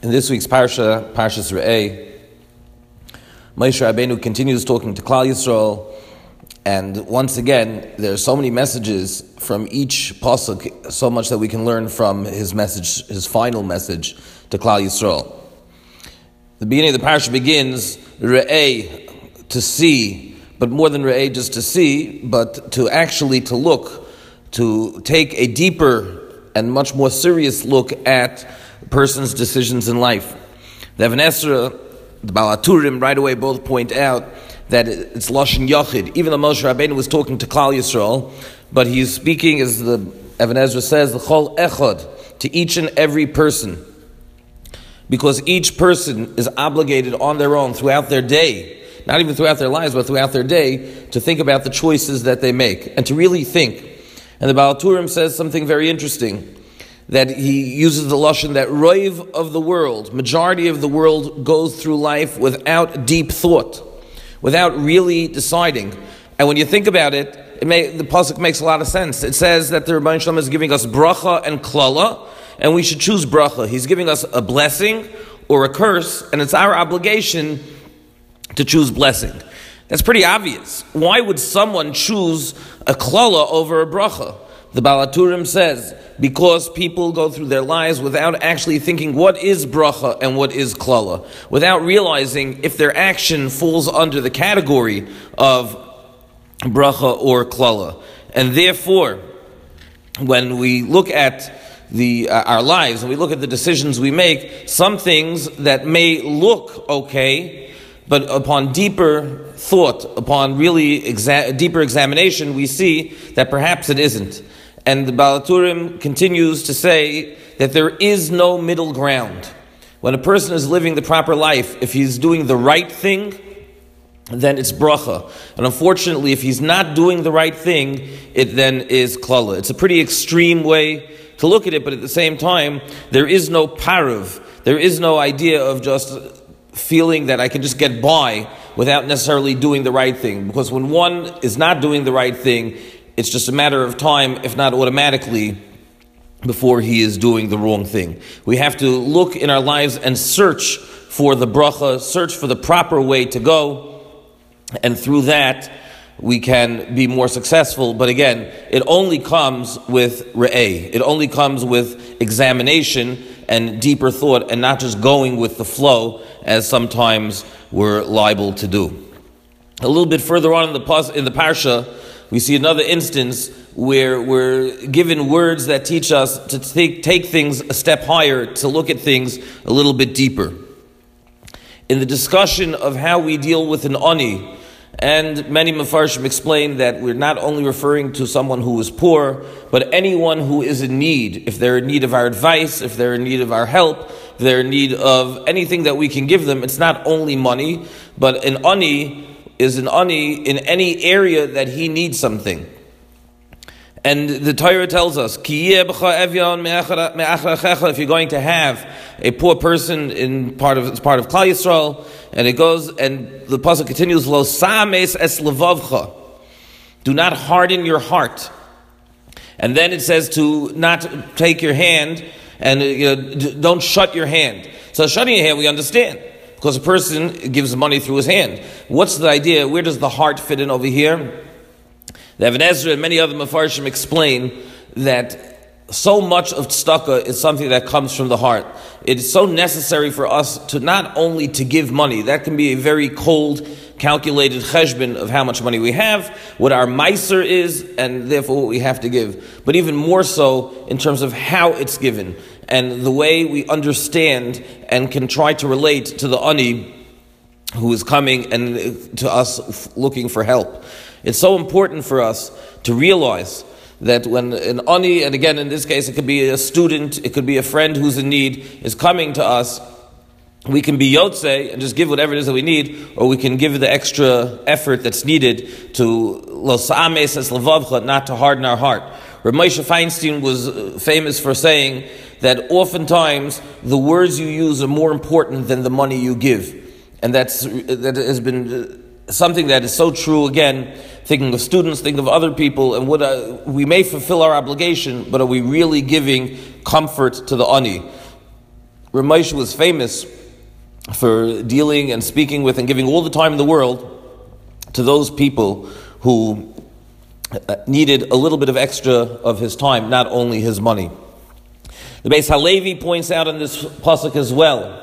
In this week's Parshas Re'eh, Moshe Rabbeinu continues talking to Klal Yisrael, and once again, there are so many messages from each pasuk, so much that we can learn from his message, his final message to Klal Yisrael. The beginning of the Parsha begins, Re'eh, to see, but more than Re'eh, just to see, but to actually to look, to take a deeper and much more serious look at a person's decisions in life. The Even Ezra, the Baal HaTurim right away both point out that it's Lashon Yachid. Even though Moshe Rabbeinu was talking to Klal Yisrael, but he's speaking, as the Even Ezra says, the Chol Echad, to each and every person. Because each person is obligated on their own throughout their day, not even throughout their lives, but throughout their day, to think about the choices that they make, and to really think. And the Baal HaTurim says something very interesting, that he uses the lashon that roiv of the world, majority of the world, goes through life without deep thought, without really deciding. And when you think about it, the pasuk makes a lot of sense. It says that the Rebbeinu Shalom is giving us bracha and klala, and we should choose bracha. He's giving us a blessing or a curse, and it's our obligation to choose blessing. That's pretty obvious. Why would someone choose a klala over a bracha? The Baal HaTurim says, because people go through their lives without actually thinking what is bracha and what is klala, without realizing if their action falls under the category of bracha or klala. And therefore, when we look at our lives and we look at the decisions we make, some things that may look okay, but upon deeper thought, upon really deeper examination, we see that perhaps it isn't. And the Baal HaTurim continues to say that there is no middle ground. When a person is living the proper life, if he's doing the right thing, then it's bracha. And unfortunately, if he's not doing the right thing, it then is klala. It's a pretty extreme way to look at it, but at the same time, there is no parav. There is no idea of just feeling that I can just get by without necessarily doing the right thing. Because when one is not doing the right thing, it's just a matter of time, if not automatically, before he is doing the wrong thing. We have to look in our lives and search for the bracha, search for the proper way to go, and through that, we can be more successful. But again, it only comes with re'eh. It only comes with examination and deeper thought, and not just going with the flow, as sometimes we're liable to do. A little bit further on in the parsha, we see another instance where we're given words that teach us to take things a step higher, to look at things a little bit deeper. In the discussion of how we deal with an ani, and many Mefarshim explain that we're not only referring to someone who is poor, but anyone who is in need. If they're in need of our advice, if they're in need of our help, if they're in need of anything that we can give them, it's not only money, but an ani is an ani in any area that he needs something. And the Torah tells us, if you're going to have a poor person in part of Klal Yisrael, and it goes, and the pasuk continues, Lo sames es levavcha, do not harden your heart. And then it says to not take your hand, and don't shut your hand. So shutting your hand, we understand, because a person gives money through his hand. What's the idea? Where does the heart fit in over here? The Even Ezra and many other Mefarshim explain that so much of tzedakah is something that comes from the heart. It is so necessary for us to not only to give money. That can be a very cold, calculated cheshbon of how much money we have, what our meiser is, and therefore what we have to give. But even more so in terms of how it's given, and the way we understand and can try to relate to the ani who is coming and to us looking for help. It's so important for us to realize that when an ani, and again in this case it could be a student, it could be a friend who's in need, is coming to us, we can be yotzei and just give whatever it is that we need, or we can give the extra effort that's needed to lo sa'ames es levavcha, not to harden our heart. Rav Moshe Feinstein was famous for saying that oftentimes the words you use are more important than the money you give. And that has been something that is so true, again, thinking of students, thinking of other people, and what we may fulfill our obligation, but are we really giving comfort to the ani? Rav Moshe was famous for dealing and speaking with and giving all the time in the world to those people who needed a little bit of extra of his time, not only his money. The Beis Halevi points out in this pasuk as well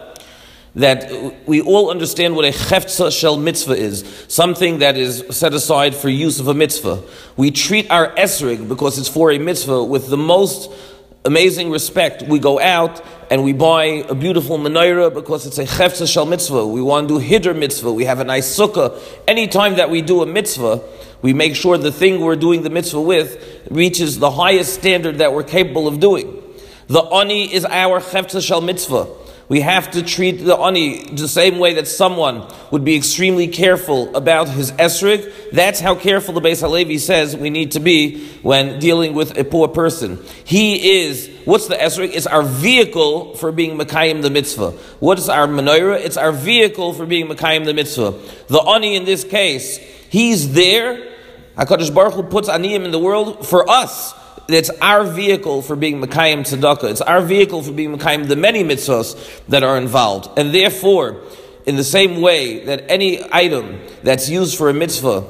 that we all understand what a chefza shel mitzvah is, something that is set aside for use of a mitzvah. We treat our esrig, because it's for a mitzvah, with the most amazing respect. We go out and we buy a beautiful menorah because it's a chefza shel mitzvah. We want to do hiddur mitzvah. We have a nice sukkah. Anytime that we do a mitzvah, we make sure the thing we're doing the mitzvah with reaches the highest standard that we're capable of doing. The ani is our chefza shel mitzvah. We have to treat the ani the same way that someone would be extremely careful about his esrig. That's how careful the Beis Halevi says we need to be when dealing with a poor person. What's the esrig? It's our vehicle for being mekayim the mitzvah. What is our menorah? It's our vehicle for being mekayim the mitzvah. The ani in this case, he's there. HaKadosh Baruch Hu puts aniyim in the world for us. It's our vehicle for being Mekayim Tzedakah. It's our vehicle for being Mekayim the many mitzvahs that are involved. And therefore, in the same way that any item that's used for a mitzvah,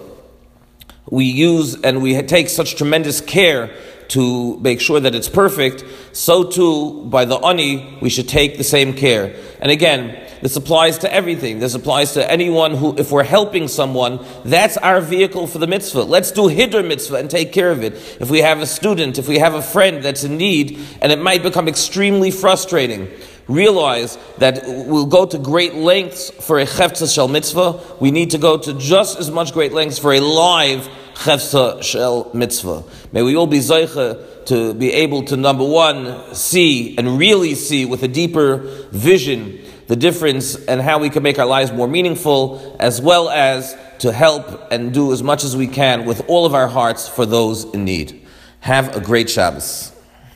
we use and we take such tremendous care to make sure that it's perfect, so too, by the ani, we should take the same care. And again, this applies to everything. This applies to anyone who, if we're helping someone, that's our vehicle for the mitzvah. Let's do hiddur mitzvah and take care of it. If we have a student, if we have a friend that's in need, and it might become extremely frustrating, realize that we'll go to great lengths for a chefza shel mitzvah. We need to go to just as much great lengths for a live chefza shel mitzvah. May we all be zoicha to be able to, number one, see and really see with a deeper vision the difference and how we can make our lives more meaningful, as well as to help and do as much as we can with all of our hearts for those in need. Have a great Shabbos.